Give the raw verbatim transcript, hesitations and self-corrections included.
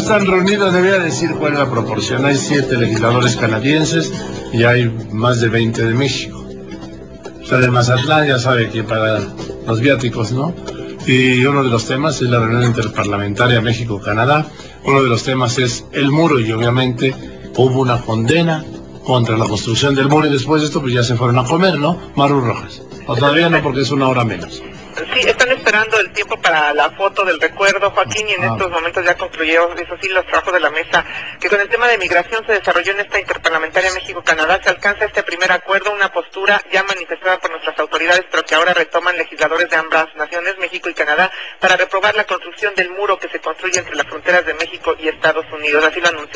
están reunidos, debía decir cuál es la proporción. Hay siete legisladores canadienses y hay más de veinte de México. O sea, de Mazatlán ya sabe que para los viáticos, ¿no? Y uno de los temas es la reunión interparlamentaria México-Canadá. Uno de los temas es el muro y obviamente hubo una condena contra la construcción del muro y después de esto pues ya se fueron a comer, ¿no? Maru Rojas. O todavía no, porque es una hora menos. Sí, están esperando el tiempo para la foto del recuerdo, Joaquín, y en ah. estos momentos ya concluyó, eso sí, los trabajos de la mesa, que con el tema de migración se desarrolló en esta interparlamentaria México-Canadá, se alcanza este primer acuerdo, una postura ya manifestada por nuestras autoridades, pero que ahora retoman legisladores de ambas naciones, México y Canadá, para reprobar la construcción del muro que se construye entre las fronteras de México y Estados Unidos, así lo anunció